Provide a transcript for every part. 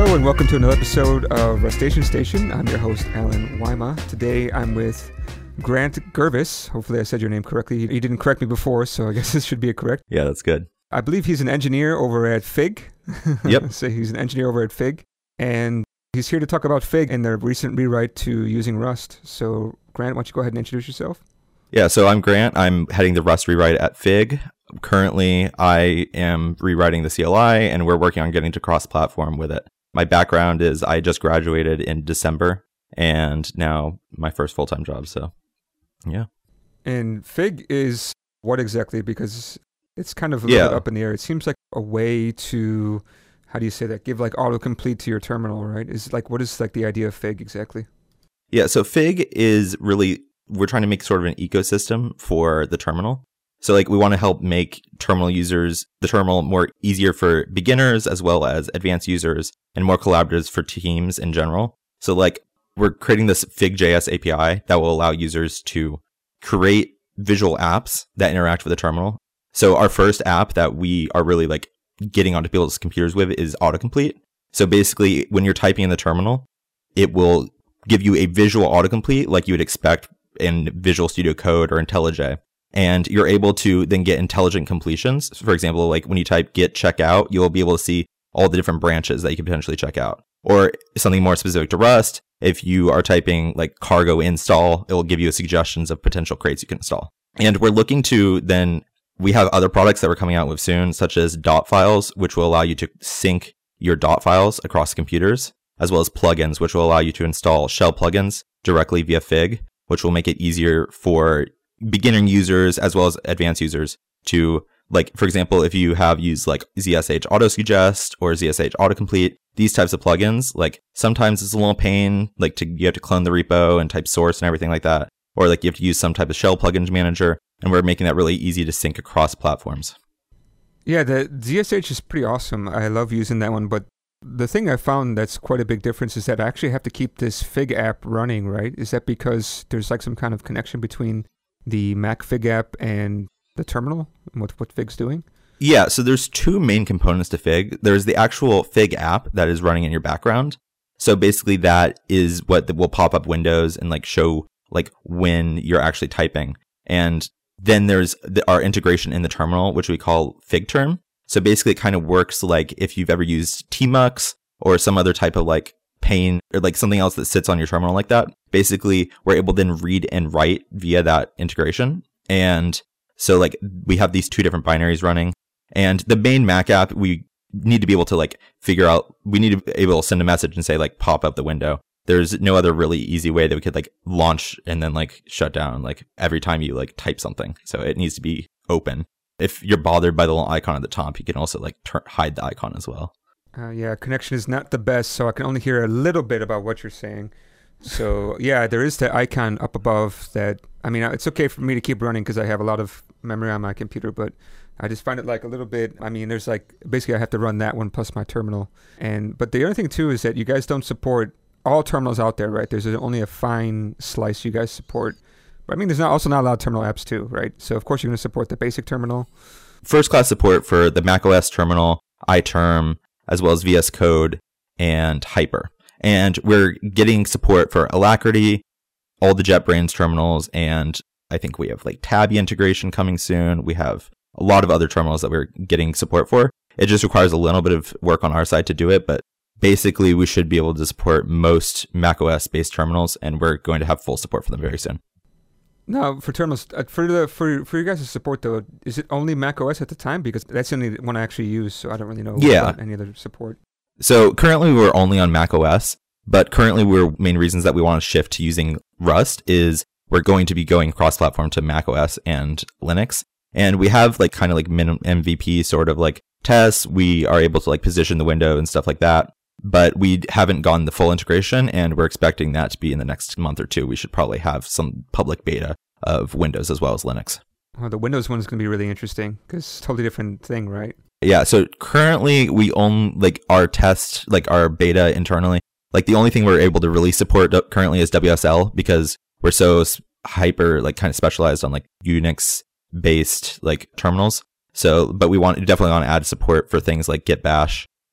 and welcome to another episode of Rustation Station. I'm your host, Alan Wyma. Today I'm with Grant Gervis. Hopefully I said your name correctly. You didn't correct me before, so I guess this should be correct. Yeah, that's good. I believe he's an engineer over at Fig. Yep. So he's an engineer over at Fig, and he's here to talk about Fig and their recent rewrite to using Rust. So Grant, why don't you go ahead and introduce yourself? Yeah, so I'm Grant. I'm heading the Rust rewrite at Fig. Currently, I am rewriting the CLI, and we're working on getting to cross-platform with it. My background is I just graduated in December, and now my first full-time job, so yeah. And Fig is what exactly? Because it's kind of a little bit up in the air. It seems like a way to, how do you say that, give like autocomplete to your terminal, right? What is like the idea of Fig exactly? Yeah, so Fig is really, we're trying to make sort of an ecosystem for the terminal. So like we want to help make terminal users, the terminal more easier for beginners as well as advanced users and more collaboratives for teams in general. So like we're creating this Fig.js API that will allow users to create visual apps that interact with the terminal. So our first app that we are really like getting onto people's computers with is autocomplete. So basically when you're typing in the terminal, it will give you a visual autocomplete like you would expect in Visual Studio Code or IntelliJ. And you're able to then get intelligent completions. For example, like when you type git checkout, you'll be able to see all the different branches that you could potentially check out. Or something more specific to Rust, if you are typing like cargo install, it will give you suggestions of potential crates you can install. And we're looking to then, we have other products that we're coming out with soon, such as dot files, which will allow you to sync your dot files across computers, as well as plugins, which will allow you to install shell plugins directly via Fig, which will make it easier for beginner users as well as advanced users to, like, for example, if you have used like ZSH Autosuggest or ZSH Autocomplete, these types of plugins, like sometimes it's a little pain, like you have to clone the repo and type source and everything like that. Or like you have to use some type of shell plugins manager, and we're making that really easy to sync across platforms. Yeah, the ZSH is pretty awesome. I love using that one, but the thing I found that's quite a big difference is that I actually have to keep this Fig app running, right? Is that because there's like some kind of connection between the Mac Fig app and the terminal and what Fig's doing? Yeah, so there's two main components to Fig. There's the actual Fig app that is running in your background. So basically that is what will pop up windows and like show like when you're actually typing. And then there's our integration in the terminal, which we call FigTerm. So basically it kind of works like if you've ever used Tmux or some other type of like pane or like something else that sits on your terminal like that. Basically, we're able to then read and write via that integration. And so like we have these two different binaries running. And the main Mac app, we need to be able to like figure out, we need to be able to send a message and say like pop up the window. There's no other really easy way that we could like launch and then like shut down like every time you like type something. So it needs to be open. If you're bothered by the little icon at the top, you can also like hide the icon as well. Yeah, connection is not the best, so I can only hear a little bit about what you're saying. So yeah, there is the icon up above that. I mean, it's okay for me to keep running because I have a lot of memory on my computer, but I just find it like a little bit, I mean, there's like, basically I have to run that one plus my terminal. But the other thing too is that you guys don't support all terminals out there, right? There's only a fine slice you guys support. But I mean, there's also not a lot of terminal apps too, right? So of course you're going to support the basic terminal. First class support for the macOS terminal, iTerm, as well as VS Code and Hyper. And we're getting support for Alacrity, all the JetBrains terminals, and I think we have like Tabby integration coming soon. We have a lot of other terminals that we're getting support for. It just requires a little bit of work on our side to do it, but basically we should be able to support most macOS based terminals, and we're going to have full support for them very soon. Now, for terminals, for you guys to support though, is it only macOS at the time? Because that's the only one I actually use, so I don't really know about any other support. So currently we're only on macOS, but currently main reasons that we want to shift to using Rust is we're going to be going cross-platform to macOS and Linux. And we have like kind of like minimum MVP sort of like tests. We are able to like position the window and stuff like that, but we haven't gone the full integration, and we're expecting that to be in the next month or two. We should probably have some public beta of Windows as well as Linux. Well, the Windows one is going to be really interesting because it's a totally different thing, right? Yeah, so currently we own like our test, like our beta internally. Like the only thing we're able to really support currently is WSL because we're so hyper, like kind of specialized on like Unix based like terminals. So, but we definitely want to add support for things like Git Bash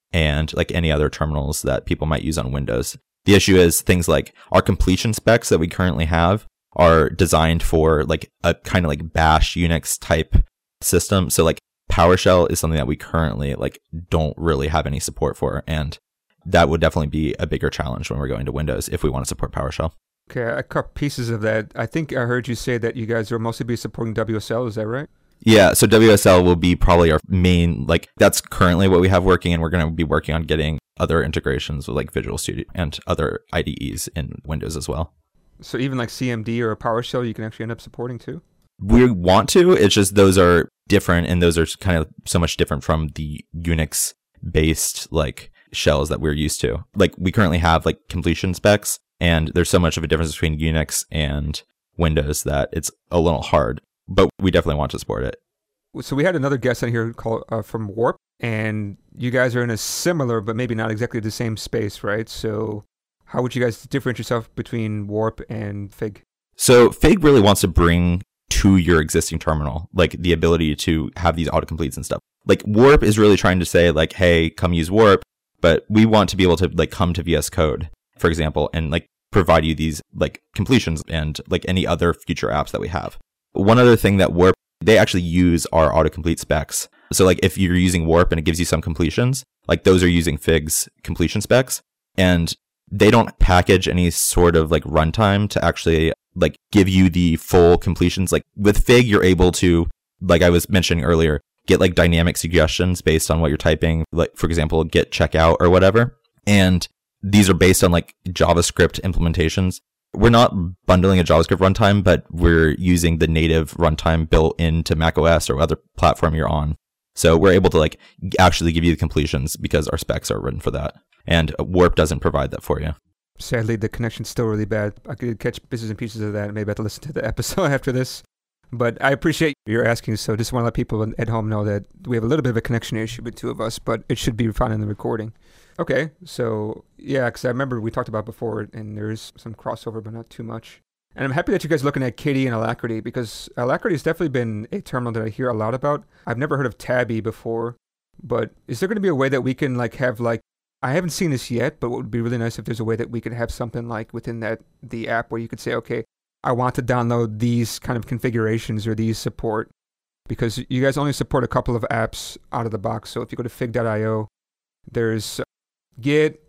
and like any other terminals that people might use on Windows. The issue is things like our completion specs that we currently have are designed for like a kind of like bash Unix type system. So like PowerShell is something that we currently like don't really have any support for. And that would definitely be a bigger challenge when we're going to Windows if we want to support PowerShell. Okay, I caught pieces of that. I think I heard you say that you guys will mostly be supporting WSL. Is that right? Yeah, so WSL will be probably our main, like that's currently what we have working, and we're going to be working on getting other integrations with like Visual Studio and other IDEs in Windows as well. So even like CMD or PowerShell, you can actually end up supporting too? We want to, it's just those are different, and those are kind of so much different from the Unix based like shells that we're used to. Like we currently have like completion specs, and there's so much of a difference between Unix and Windows that it's a little hard, but we definitely want to support it. So we had another guest on here called from Warp, and you guys are in a similar, but maybe not exactly the same space, right? So how would you guys differentiate yourself between Warp and Fig? So Fig really wants to bring to your existing terminal, like the ability to have these autocompletes and stuff. Like Warp is really trying to say like, hey, come use Warp, but we want to be able to like come to VS Code, for example, and like provide you these like completions and like any other future apps that we have. One other thing that Warp, they actually use our autocomplete specs. So like if you're using Warp and it gives you some completions, like those are using Fig's completion specs, and they don't package any sort of like runtime to actually like give you the full completions. Like with Fig, you're able to, like I was mentioning earlier, get like dynamic suggestions based on what you're typing, like for example, get checkout or whatever. And these are based on like JavaScript implementations. We're not bundling a JavaScript runtime, but we're using the native runtime built into macOS or other platform you're on. So we're able to like actually give you the completions because our specs are written for that. And Warp doesn't provide that for you. Sadly, the connection's still really bad. I could catch bits and pieces of that. Maybe I have to listen to the episode after this. But I appreciate your asking. So just want to let people at home know that we have a little bit of a connection issue with two of us, but it should be fine in the recording. Okay, so yeah, because I remember we talked about before, and there's some crossover, but not too much. And I'm happy that you guys are looking at Kitty and Alacrity, because Alacrity has definitely been a terminal that I hear a lot about. I've never heard of Tabby before, but is there going to be a way that we can like have like, I haven't seen this yet, but what would be really nice if there's a way that we could have something like within the app where you could say, okay, I want to download these kind of configurations or these support, because you guys only support a couple of apps out of the box. So if you go to fig.io, there's Git,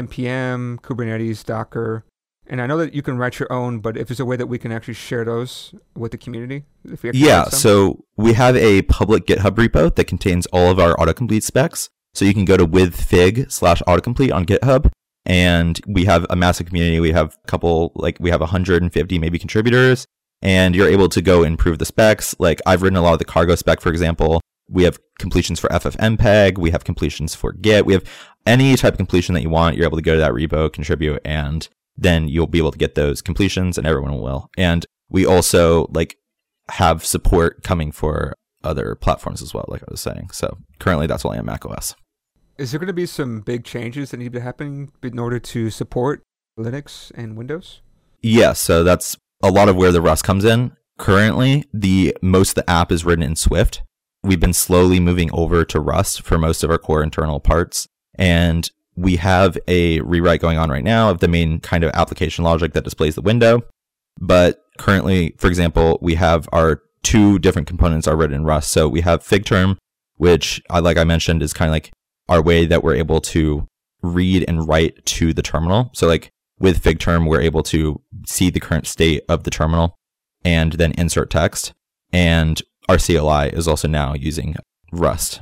npm, Kubernetes, Docker, and I know that you can write your own, but if there's a way that we can actually share those with the community, if we so we have a public GitHub repo that contains all of our autocomplete specs. So you can go to withfig/autocomplete on GitHub, and we have a massive community. We have a couple, like we have 150 maybe contributors, and you're able to go improve the specs. Like I've written a lot of the cargo spec, for example. We have completions for FFmpeg. We have completions for Git. We have any type of completion that you want. You're able to go to that repo, contribute, and then you'll be able to get those completions, and everyone will. And we also like have support coming for other platforms as well, like I was saying. So currently that's only on macOS. Is there going to be some big changes that need to happen in order to support Linux and Windows? Yeah, so that's a lot of where the Rust comes in. Currently, most of the app is written in Swift. We've been slowly moving over to Rust for most of our core internal parts. And we have a rewrite going on right now of the main kind of application logic that displays the window. But currently, for example, we have our two different components are written in Rust. So we have FigTerm, which, like I mentioned, is kind of like our way that we're able to read and write to the terminal. So like with FigTerm, we're able to see the current state of the terminal and then insert text. And our CLI is also now using Rust.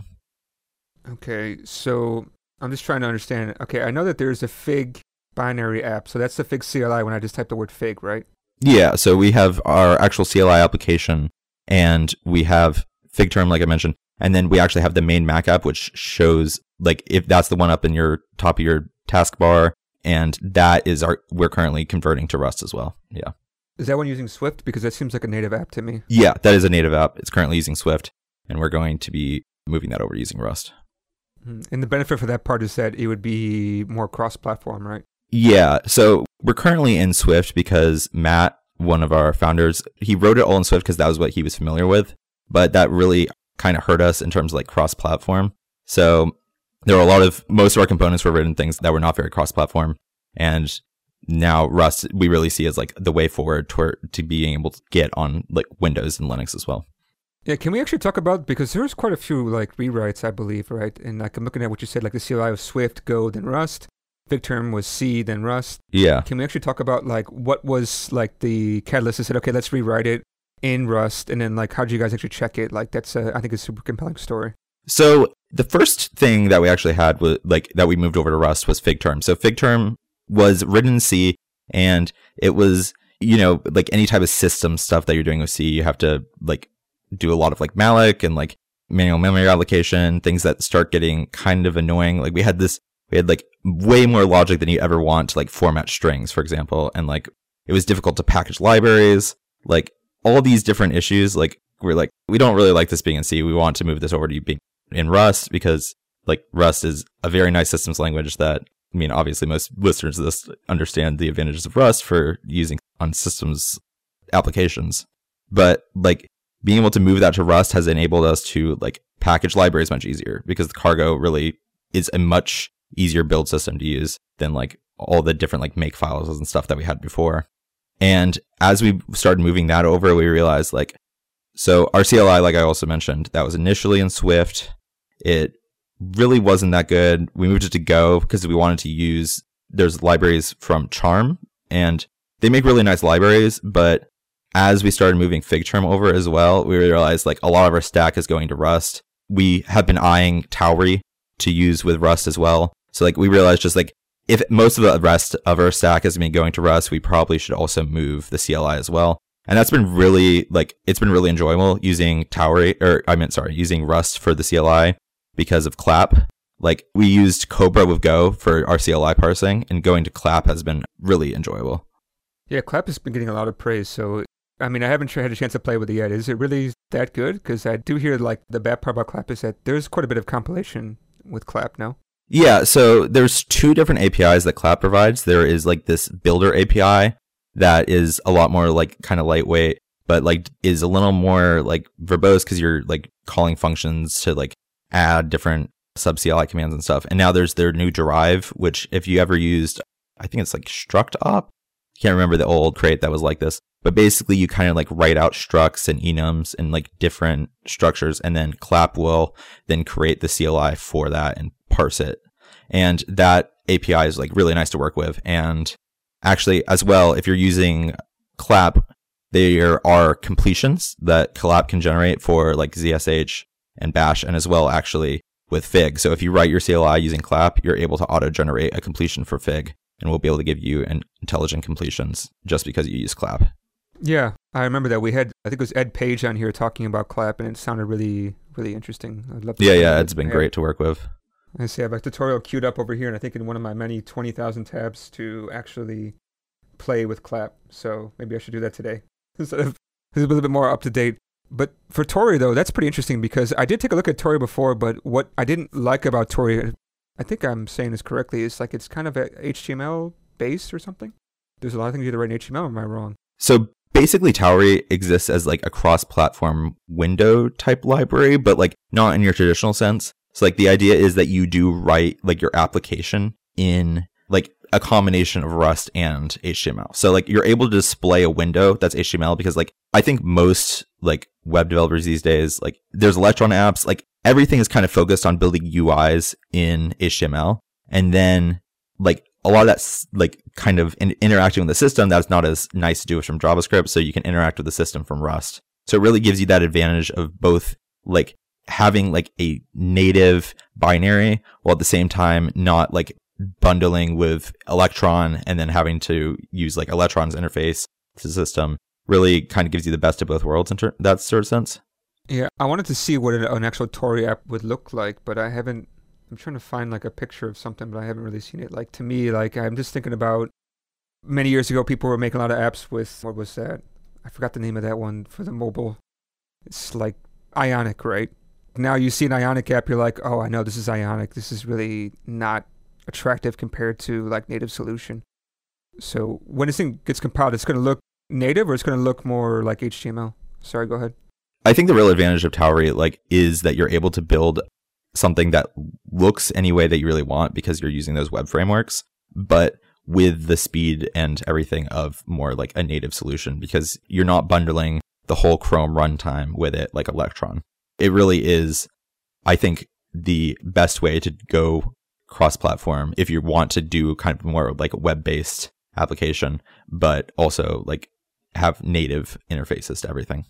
Okay, so I'm just trying to understand. Okay, I know that there's a Fig binary app. So that's the Fig CLI when I just type the word Fig, right? Yeah, so we have our actual CLI application, and we have FigTerm, like I mentioned. And then we actually have the main Mac app, which shows like if that's the one up in your top of your taskbar, and that is we're currently converting to Rust as well. Yeah. Is that one using Swift? Because that seems like a native app to me. Yeah, that is a native app. It's currently using Swift, and we're going to be moving that over using Rust. And the benefit for that part is that it would be more cross-platform, right? Yeah. So we're currently in Swift because Matt, one of our founders, he wrote it all in Swift because that was what he was familiar with. But that really kind of hurt us in terms of like cross-platform. So there were most of our components were written things that were not very cross-platform. And now Rust, we really see as like the way forward to being able to get on like Windows and Linux as well. Yeah, can we actually talk about, because there's quite a few like rewrites, I believe, right? And like I'm looking at what you said, like the CLI was Swift, Go, then Rust. VigTerm was C, then Rust. Yeah. Can we actually talk about like what was like the catalyst that said, okay, let's rewrite it in Rust, and then like how did you guys actually check it? Like that's I think it's a super compelling story. So the first thing that we actually had was like that we moved over to Rust was VigTerm. So VigTerm was written in C, and it was, you know, like any type of system stuff that you're doing with C, you have to like do a lot of like malloc and like manual memory allocation, things that start getting kind of annoying. Like we had like way more logic than you ever want to like format strings, for example. And like it was difficult to package libraries, like all these different issues. Like we're like, we don't really like this being in C. We want to move this over to being in Rust, because like Rust is a very nice systems language that, I mean, obviously most listeners of this understand the advantages of Rust for using on systems applications. But like being able to move that to Rust has enabled us to like package libraries much easier, because the Cargo really is a much easier build system to use than like all the different like make files and stuff that we had before. And as we started moving that over, we realized like, so our CLI, like I also mentioned, that was initially in Swift. It really wasn't that good. We moved it to Go because we wanted to use, there's libraries from Charm, and they make really nice libraries, but as we started moving VigTerm over as well, we realized like a lot of our stack is going to Rust. We have been eyeing Tauri to use with Rust as well. So like we realized just like if most of the rest of our stack has been going to Rust, we probably should also move the CLI as well. And that's been really like, it's been really enjoyable using using Rust for the CLI because of Clap. Like we used Cobra with Go for our CLI parsing, and going to Clap has been really enjoyable. Yeah, Clap has been getting a lot of praise. So I mean, I haven't had a chance to play with it yet. Is it really that good? Because I do hear like the bad part about Clap is that there's quite a bit of compilation with Clap now. Yeah, so there's two different APIs that Clap provides. There is like this builder API that is a lot more like kind of lightweight, but like is a little more like verbose because you're like calling functions to like add different sub CLI commands and stuff. And now there's their new Derive, which if you ever used, I think it's like struct op. Can't remember the old crate that was like this. But basically you kind of like write out structs and enums and like different structures, and then Clap will then create the CLI for that and parse it. And that API is like really nice to work with. And actually as well, if you're using Clap, there are completions that Clap can generate for like ZSH and Bash, and as well actually with Fig. So if you write your CLI using Clap, you're able to auto-generate a completion for Fig, and we'll be able to give you an intelligent completions just because you use Clap. Yeah, I remember that we had, I think it was Ed Page on here talking about Clap, and it sounded really, really interesting. I'd love to Ed's been great to work with. I see I have a tutorial queued up over here, and I think in one of my many 20,000 tabs to actually play with Clap. So maybe I should do that today instead of a little bit more up to date. But for Tauri though, that's pretty interesting, because I did take a look at Tauri before, but what I didn't like about Tauri, I think I'm saying this correctly, is like it's kind of a HTML based or something. There's a lot of things you have to write in HTML. Am I wrong? So basically Tauri exists as like a cross-platform window type library, but like not in your traditional sense. So like the idea is that you do write like your application in like a combination of Rust and HTML. So like you're able to display a window that's HTML, because like I think most like web developers these days, like there's Electron apps, like everything is kind of focused on building UIs in HTML. And then like a lot of that's like kind of interacting with the system that's not as nice to do from JavaScript. So you can interact with the system from Rust. So it really gives you that advantage of both like having like a native binary while at the same time not like bundling with Electron and then having to use like Electron's interface to the system. Really kind of gives you the best of both worlds in that sort of sense. Yeah, I wanted to see what an actual Tauri app would look like, but I'm trying to find like a picture of something, but I haven't really seen it. Like to me, like I'm just thinking about many years ago, people were making a lot of apps with, what was that? I forgot the name of that one for the mobile. It's like Ionic, right? Now you see an Ionic app, you're like, oh, I know this is Ionic. This is really not attractive compared to like native solution. So when this thing gets compiled, it's going to look native or it's going to look more like HTML? Sorry, go ahead. I think the real advantage of Tauri like is that you're able to build something that looks any way that you really want because you're using those web frameworks, but with the speed and everything of more like a native solution, because you're not bundling the whole Chrome runtime with it like Electron. It really is, I think, the best way to go cross-platform if you want to do kind of more like a web-based application, but also like have native interfaces to everything.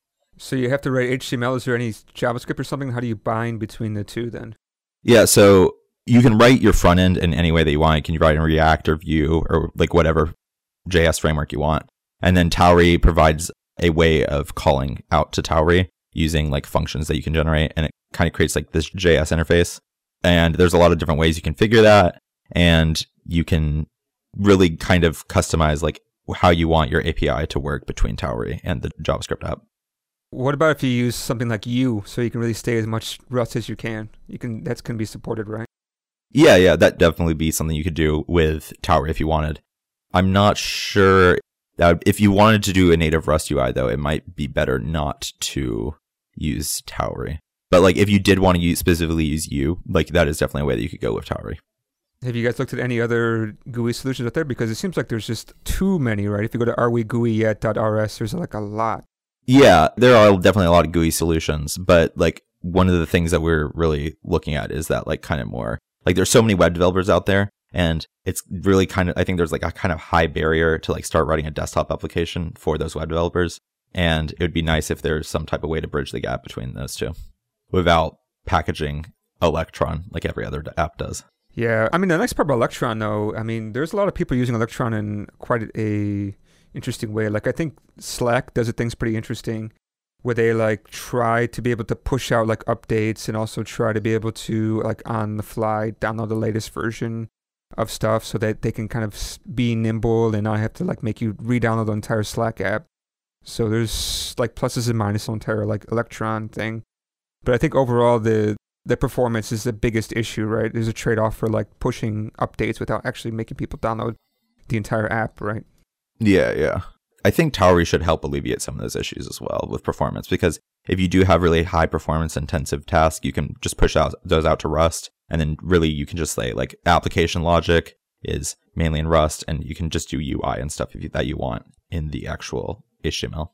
So you have to write HTML. Is there any JavaScript or something? How do you bind between the two then? Yeah, so you can write your front end in any way that you want. You can write in React or Vue or like whatever JS framework you want. And then Tauri provides a way of calling out to Tauri using like functions that you can generate. And it kind of creates like this JS interface. And there's a lot of different ways you can figure that. And you can really kind of customize like how you want your API to work between Tauri and the JavaScript app. What about if you use something like U, so you can really stay as much Rust as you can? That's going to be supported, right? Yeah, that'd definitely be something you could do with Tauri if you wanted. I'm not sure that if you wanted to do a native Rust UI, though, it might be better not to use Tauri. But like if you did want to specifically use U, like that is definitely a way that you could go with Tauri. Have you guys looked at any other GUI solutions out there? Because it seems like there's just too many, right? If you go to arewegui.rs, there's like a lot. Yeah, there are definitely a lot of GUI solutions, but like one of the things that we're really looking at is that like kind of more like there's so many web developers out there, and it's really kind of, I think there's like a kind of high barrier to like start writing a desktop application for those web developers. And it would be nice if there's some type of way to bridge the gap between those two without packaging Electron like every other app does. Yeah, I mean, the nice part about Electron, though, I mean, there's a lot of people using Electron in quite a interesting way. Like, I think Slack does things pretty interesting where they, like, try to be able to push out, like, updates and also try to be able to, like, on the fly, download the latest version of stuff so that they can kind of be nimble and not have to, like, make you re-download the entire Slack app. So there's, like, pluses and minuses on the entire, like, Electron thing. But I think overall, the performance is the biggest issue, right? There's a trade-off for like pushing updates without actually making people download the entire app, right? Yeah. I think Tauri should help alleviate some of those issues as well with performance, because if you do have really high performance intensive tasks, you can just push those out to Rust, and then really you can just say like application logic is mainly in Rust, and you can just do UI and stuff that you want in the actual HTML.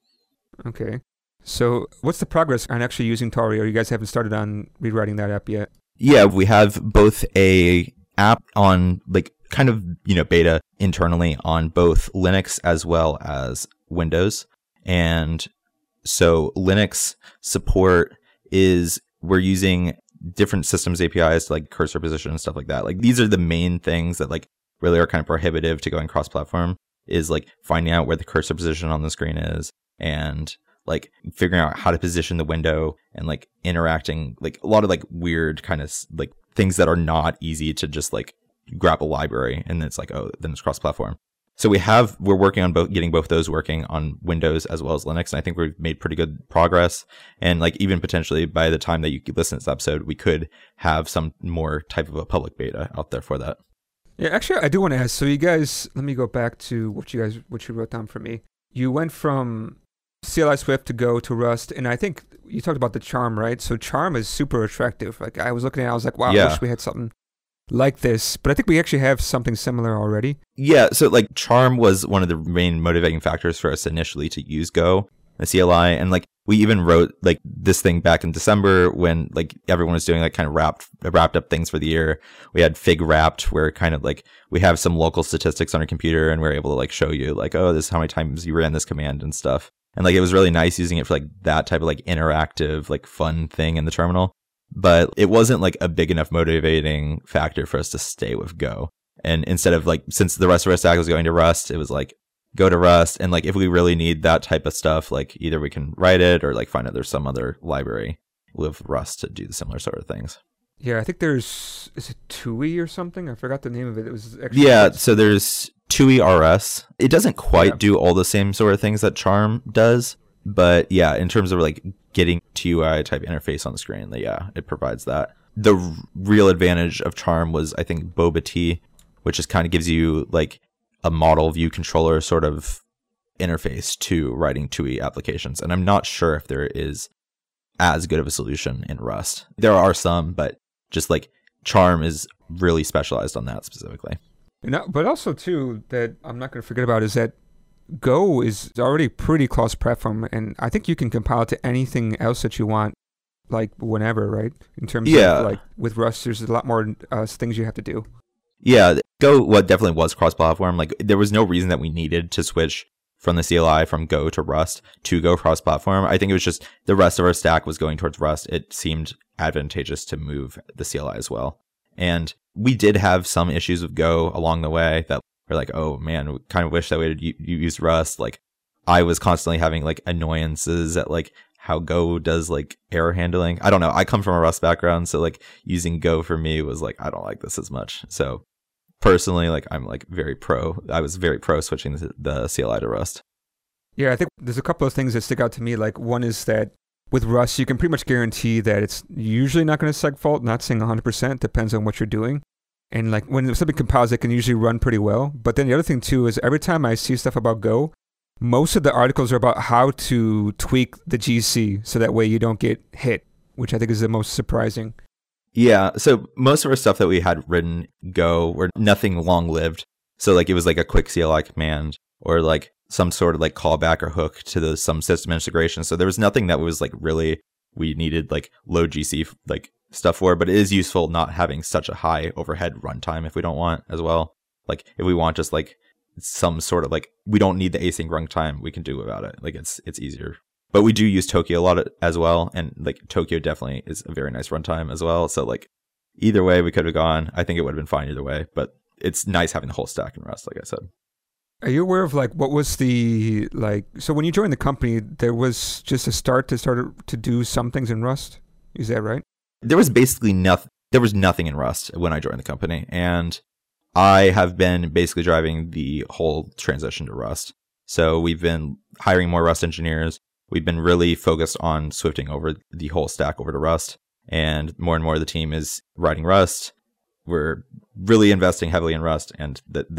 Okay. So what's the progress on actually using Tauri, or you guys haven't started on rewriting that app yet? Yeah, we have both a app on like kind of, beta internally on both Linux as well as Windows. And so Linux support is we're using different systems APIs to like cursor position and stuff like that. Like these are the main things that like really are kind of prohibitive to going cross-platform, is like finding out where the cursor position on the screen is and like figuring out how to position the window and like interacting, like a lot of like weird kind of like things that are not easy to just like grab a library and then it's like, oh, then it's cross-platform. So we're working on getting both those working on Windows as well as Linux. And I think we've made pretty good progress. And like even potentially by the time that you listen to this episode, we could have some more type of a public beta out there for that. Yeah, actually, I do want to ask. So you guys, let me go back to what you wrote down for me. You went from CLI Swift to Go to Rust, and I think you talked about the charm, right? So charm is super attractive. Like I was looking at it, I was like, wow, I wish we had something like this. But I think we actually have something similar already. Yeah, so like charm was one of the main motivating factors for us initially to use Go, the CLI, and like we even wrote like this thing back in December when like everyone was doing like kind of wrapped up things for the year. We had Fig Wrapped, where kind of like we have some local statistics on our computer and we're able to like show you like, oh, this is how many times you ran this command and stuff. And like it was really nice using it for like that type of like interactive, like fun thing in the terminal. But it wasn't like a big enough motivating factor for us to stay with Go. And instead of like, since the rest of our stack was going to Rust, it was like go to Rust. And like if we really need that type of stuff, like either we can write it or like find out there's some other library with Rust to do the similar sort of things. Yeah, I think is it TUI or something? I forgot the name of it. It was actually so there's TUI RS. It doesn't quite do all the same sort of things that Charm does, but yeah, in terms of like getting TUI type interface on the screen, yeah, it provides that. The real advantage of Charm was, I think, Boba T, which just kind of gives you like a model view controller sort of interface to writing TUI applications. And I'm not sure if there is as good of a solution in Rust. There are some, but just like Charm is really specialized on that specifically. But also too, that I'm not going to forget about is that Go is already pretty cross-platform, and I think you can compile it to anything else that you want, like whenever, right? In terms of like with Rust, there's a lot more things you have to do. Yeah, Go definitely was cross-platform. Like there was no reason that we needed to switch from the CLI from Go to Rust to go cross-platform. I think it was just the rest of our stack was going towards Rust. It seemed advantageous to move the CLI as well. And we did have some issues with Go along the way that we're like, oh man, we kind of wish that we had used Rust. Like I was constantly having like annoyances at like how Go does like error handling. I don't know. I come from a Rust background, so like using Go for me was like, I don't like this as much. So personally, like I'm like I was very pro switching the CLI to Rust. Yeah, I think there's a couple of things that stick out to me. Like one is that with Rust, you can pretty much guarantee that it's usually not going to segfault, not saying 100%, depends on what you're doing. And like when something compiles, it can usually run pretty well. But then the other thing too is every time I see stuff about Go, most of the articles are about how to tweak the GC so that way you don't get hit, which I think is the most surprising. Yeah, so most of our stuff that we had written Go were nothing long-lived. So like it was like a quick CLI command or like some sort of like callback or hook to some system integration. So there was nothing that was like really we needed like low GC like stuff for, but it is useful not having such a high overhead runtime if we don't want as well. Like if we want just like some sort of like we don't need the async runtime, we can do without it. Like it's easier. But we do use Tokio a lot as well, and like Tokio definitely is a very nice runtime as well. So like either way we could have gone. I think it would have been fine either way, but it's nice having the whole stack in Rust, like I said. Are you aware of like what was the like? So when you joined the company, there was just a start to do some things in Rust. Is that right? There was basically nothing. There was nothing in Rust when I joined the company, and I have been basically driving the whole transition to Rust. So we've been hiring more Rust engineers. We've been really focused on swifting over the whole stack over to Rust, and more of the team is writing Rust. We're really investing heavily in Rust, and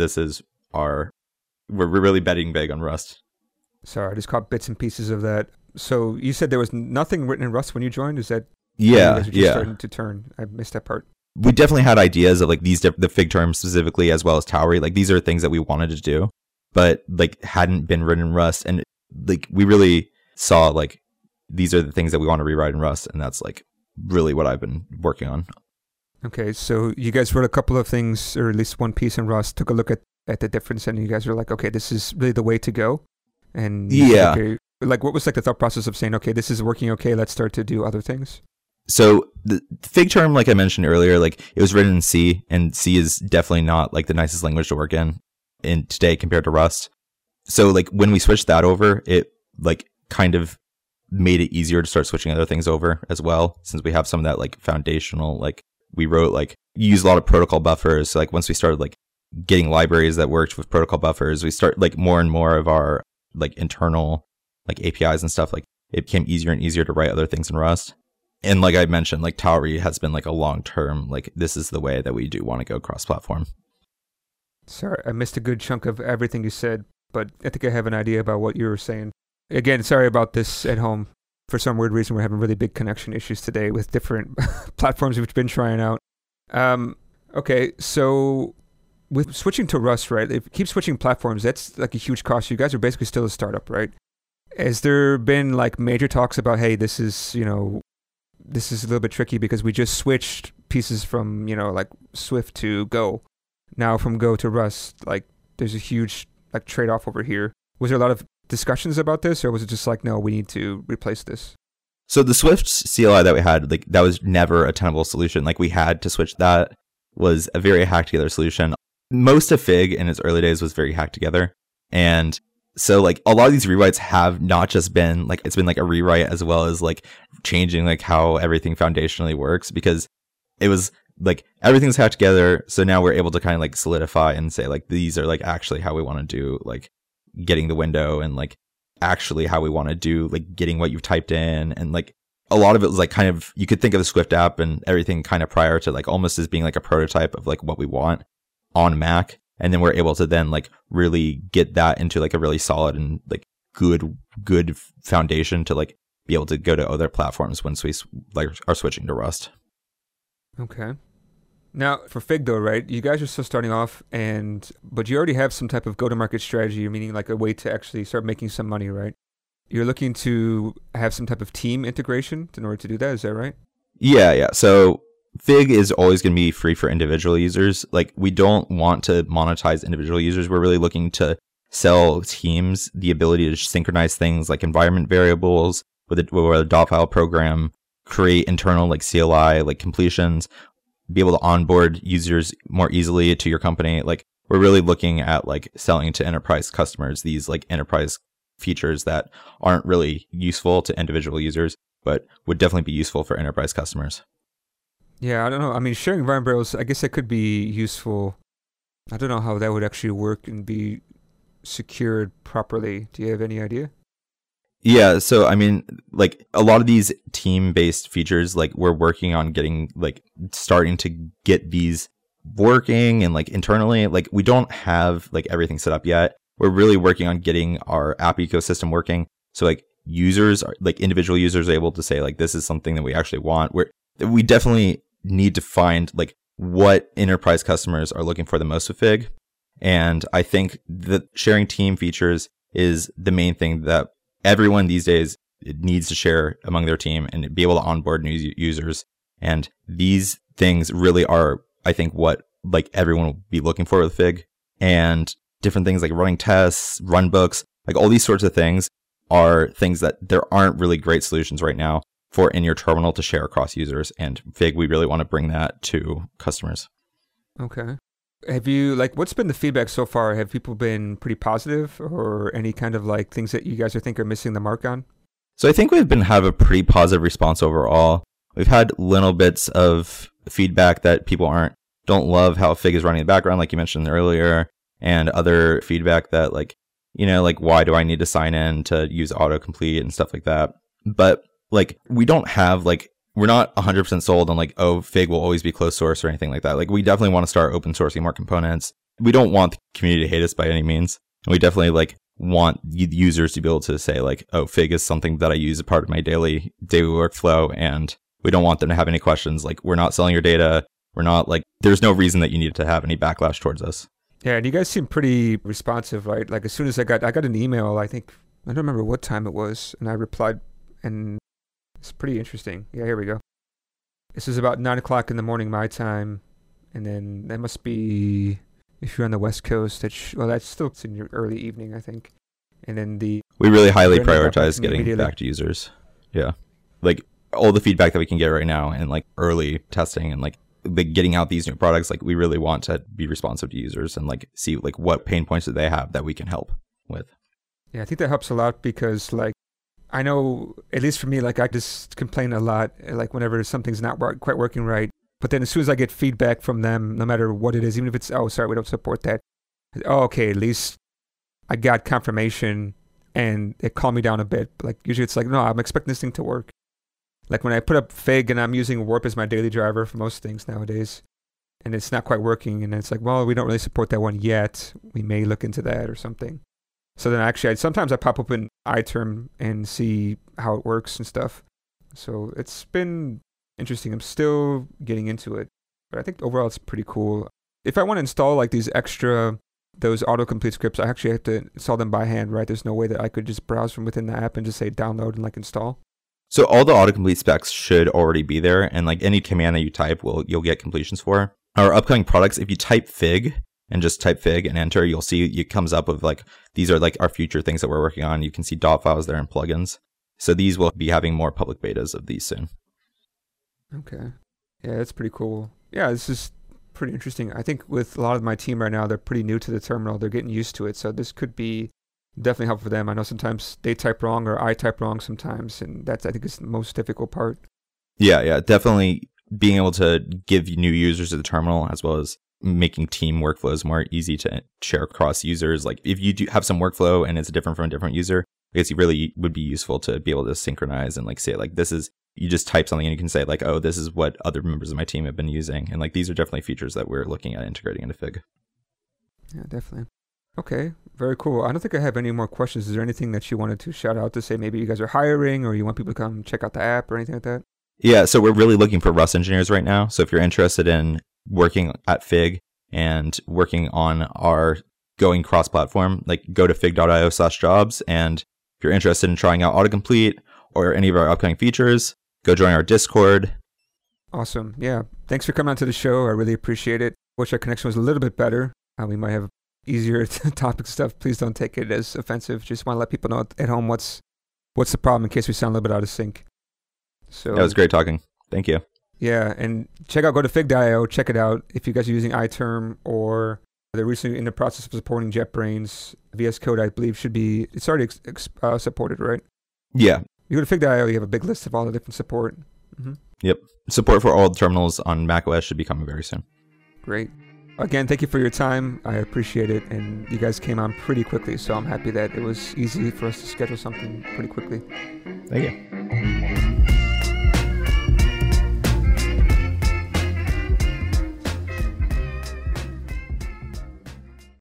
we're really betting big on Rust. Sorry, I just caught bits and pieces of that. So you said there was nothing written in Rust when you joined? Is that yeah? Starting to turn. I missed that part. We definitely had ideas of like the fig terms specifically, as well as Towery. Like these are things that we wanted to do, but like hadn't been written in Rust, and like we really saw like these are the things that we want to rewrite in Rust, and that's like really what I've been working on. Okay, so you guys wrote a couple of things, or at least one piece in Rust, took a look at the difference, and you guys were like, okay, this is really the way to go. And yeah, okay, like what was like the thought process of saying, okay, this is working okay, let's start to do other things? So the fig term, like I mentioned earlier, like it was written in C, and C is definitely not like the nicest language to work in today compared to Rust. So like when we switched that over, it like kind of made it easier to start switching other things over as well, since we have some of that like foundational, like we wrote like use a lot of protocol buffers. So like once we started like getting libraries that worked with protocol buffers, we start like more and more of our like internal like APIs and stuff, like it became easier and easier to write other things in Rust. And like I mentioned, like Towery has been like a long-term, like this is the way that we do want to go cross-platform. Sorry, I missed a good chunk of everything you said, but I think I have an idea about what you were saying. Again, sorry about this at home. For some weird reason, we're having really big connection issues today with different platforms we've been trying out. Okay, so with switching to Rust, right? If you keep switching platforms, that's like a huge cost. You guys are basically still a startup, right? Has there been like major talks about, hey, this is a little bit tricky because we just switched pieces from, like Swift to Go. Now from Go to Rust, like there's a huge like trade-off over here. Was there a lot of discussions about this, or was it just like, no, we need to replace this? So the Swift CLI that we had, like that was never a tenable solution. Like we had to switch. That was a very hacked together solution. Most of Fig in its early days was very hacked together. And so like a lot of these rewrites have not just been like, it's been like a rewrite as well as like changing like how everything foundationally works, because it was like everything's hacked together. So now we're able to kind of like solidify and say like, these are like actually how we want to do like getting the window, and like actually how we want to do like getting what you've typed in. And like a lot of it was like kind of, you could think of the Swift app and everything kind of prior to like almost as being like a prototype of like what we want on Mac. And then we're able to then like really get that into like a really solid and like good foundation to like be able to go to other platforms once we are switching to Rust. Okay. Now, for Fig though, right? You guys are still starting off, but you already have some type of go-to-market strategy, meaning like a way to actually start making some money, right? You're looking to have some type of team integration in order to do that, is that right? Yeah. So Fig is always going to be free for individual users. Like, we don't want to monetize individual users. We're really looking to sell teams the ability to synchronize things like environment variables with a dot file program, create internal like CLI, like completions, be able to onboard users more easily to your company. Like, we're really looking at like selling to enterprise customers, these like enterprise features that aren't really useful to individual users, but would definitely be useful for enterprise customers. Yeah, I don't know. I mean, sharing environment variables, I guess that could be useful. I don't know how that would actually work and be secured properly. Do you have any idea? Yeah, so I mean, like a lot of these team-based features, like we're working on getting like starting to get these working and like internally. Like, we don't have like everything set up yet. We're really working on getting our app ecosystem working. So like users are like individual users are able to say like, this is something that we actually want. We definitely need to find like what enterprise customers are looking for the most with Fig. And I think that sharing team features is the main thing that everyone these days needs to share among their team and be able to onboard new users. And these things really are, I think, what like everyone will be looking for with Fig. And different things like running tests, run books, like all these sorts of things are things that there aren't really great solutions right now for in your terminal to share across users. And Fig, we really want to bring that to customers. Okay. Have you, like, what's been the feedback so far? Have people been pretty positive, or any kind of like things that you guys think are missing the mark on? So I think we've have a pretty positive response overall. We've had little bits of feedback that people don't love how Fig is running in the background, like you mentioned earlier, and other feedback that like, you know, like, why do I need to sign in to use autocomplete and stuff like that? But like, we don't have like, we're not 100% sold on like, oh, Fig will always be closed source or anything like that. Like, we definitely want to start open sourcing more components. We don't want the community to hate us by any means. And we definitely like want users to be able to say like, oh, Fig is something that I use as part of my daily workflow. And we don't want them to have any questions. Like, we're not selling your data. We're not like, there's no reason that you need to have any backlash towards us. Yeah, and you guys seem pretty responsive, right? Like, as soon as I got an email, I don't remember what time it was, and I replied, and it's pretty interesting. Yeah, here we go. This is about 9 o'clock in the morning my time, and then that must be, if you're on the West Coast, that's still in your early evening, I think. And then we really highly prioritize getting back to users. Yeah, like all the feedback that we can get right now, and like early testing, and like getting out these new products, like we really want to be responsive to users and like see like what pain points do they have that we can help with. Yeah, I think that helps a lot, because like, I know, at least for me, like I just complain a lot, like whenever something's not quite working right. But then as soon as I get feedback from them, no matter what it is, even if it's, oh, sorry, we don't support that. Oh, okay, at least I got confirmation and it calmed me down a bit. Like, usually it's like, no, I'm expecting this thing to work. Like when I put up Fig and I'm using Warp as my daily driver for most things nowadays, and it's not quite working, and it's like, well, we don't really support that one yet. We may look into that or something. So then actually, sometimes I pop up in iTerm and see how it works and stuff. So it's been interesting. I'm still getting into it, but I think overall it's pretty cool. If I want to install like those autocomplete scripts, I actually have to install them by hand, right? There's no way that I could just browse from within the app and just say download and like install. So all the autocomplete specs should already be there, and like any command that you type, you'll get completions for. Our upcoming products, if you type Fig and just type Fig and enter, you'll see it comes up with like, these are like our future things that we're working on. You can see dot files there and plugins. So these will be having more public betas of these soon. Okay. Yeah, that's pretty cool. Yeah, this is pretty interesting. I think with a lot of my team right now, they're pretty new to the terminal. They're getting used to it. So this could be definitely helpful for them. I know sometimes they type wrong or I type wrong sometimes, and that's, I think, is the most difficult part. Yeah, definitely being able to give new users to the terminal, as well as making team workflows more easy to share across users. Like if you do have some workflow and it's different from a different user, I guess it really would be useful to be able to synchronize and like say like, this is, you just type something and you can say like, oh, this is what other members of my team have been using. And like, these are definitely features that we're looking at integrating into Fig. Yeah, definitely. Okay, very cool. I don't think I have any more questions. Is there anything that you wanted to shout out to say maybe you guys are hiring or you want people to come check out the app or anything like that? Yeah, so we're really looking for Rust engineers right now. So if you're interested in working at Fig and working on our going cross-platform, like go to fig.io/jobs. And if you're interested in trying out autocomplete or any of our upcoming features, go join our Discord. Awesome. Yeah. Thanks for coming on to the show. I really appreciate it. Wish our connection was a little bit better. We might have easier topic stuff. Please don't take it as offensive. Just want to let people know at home what's the problem in case we sound a little bit out of sync. So That was great talking. Thank you. Yeah, and go to fig.io, check it out. If you guys are using iTerm or they're recently in the process of supporting JetBrains, VS Code, I believe, it's already supported, right? Yeah. You go to fig.io, you have a big list of all the different support. Mm-hmm. Yep. Support for all terminals on macOS should be coming very soon. Great. Again, thank you for your time. I appreciate it. And you guys came on pretty quickly, so I'm happy that it was easy for us to schedule something pretty quickly. Thank you.